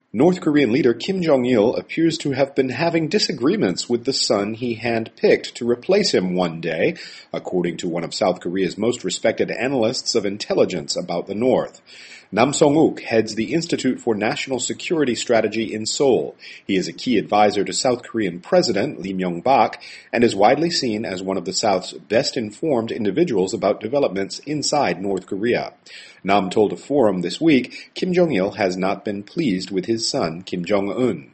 North Korean leader Kim Jong-il appears to have been having disagreements with the son he handpicked to replace him one day, according to one of South Korea's most respected analysts of intelligence about the North. Nam Song-uk heads the Institute for National Security Strategy in Seoul. He is a key advisor to South Korean President Lee Myung-bak and is widely seen as one of the South's best-informed individuals about developments inside North Korea. Nam told a forum this week Kim Jong-il has not been pleased with his son, Kim Jong-un.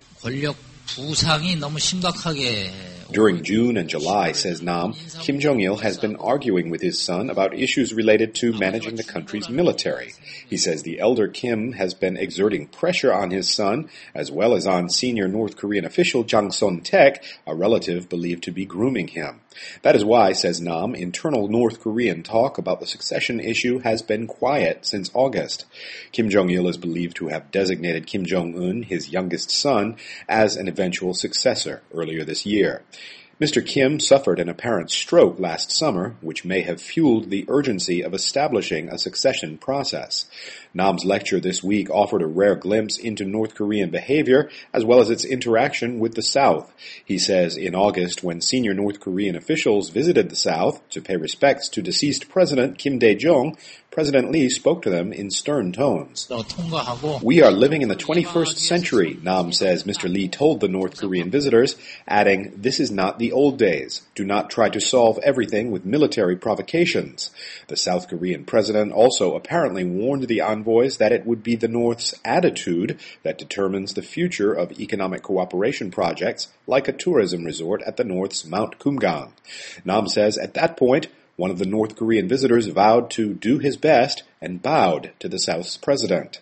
During June and July, says Nam, Kim Jong-il has been arguing with his son about issues related to managing the country's military. He says the elder Kim has been exerting pressure on his son, as well as on senior North Korean official Jang Son-taek, a relative believed to be grooming him. That is why, says Nam, internal North Korean talk about the succession issue has been quiet since August. Kim Jong-il is believed to have designated Kim Jong-un, his youngest son, as an eventual successor earlier this year. Mr. Kim suffered an apparent stroke last summer, which may have fueled the urgency of establishing a succession process. Nam's lecture this week offered a rare glimpse into North Korean behavior, as well as its interaction with the South. He says in August, when senior North Korean officials visited the South to pay respects to deceased President Kim Dae-jung, President Lee spoke to them in stern tones. "We are living in the 21st century," Nam says Mr. Lee told the North Korean visitors, adding, "This is not the old days. Do not try to solve everything with military provocations." The South Korean president also apparently warned the envoys that it would be the North's attitude that determines the future of economic cooperation projects like a tourism resort at the North's Mount Kumgang. Nam says at that point, one of the North Korean visitors vowed to do his best and bowed to the South's president.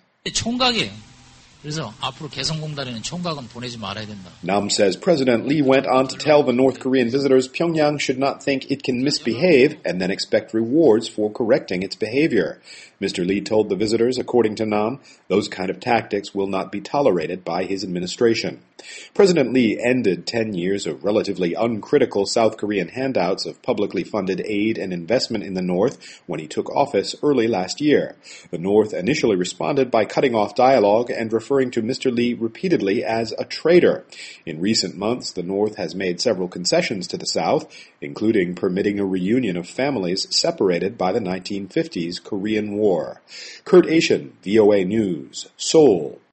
Nam says President Lee went on to tell the North Korean visitors Pyongyang should not think it can misbehave and then expect rewards for correcting its behavior. Mr. Lee told the visitors, according to Nam, those kind of tactics will not be tolerated by his administration. President Lee ended 10 years of relatively uncritical South Korean handouts of publicly funded aid and investment in the North when he took office early last year. The North initially responded by cutting off dialogue and referring to Mr. Lee repeatedly as a traitor. In recent months, the North has made several concessions to the South, including permitting a reunion of families separated by the 1950s Korean War. Kurt Asian, VOA News, Seoul.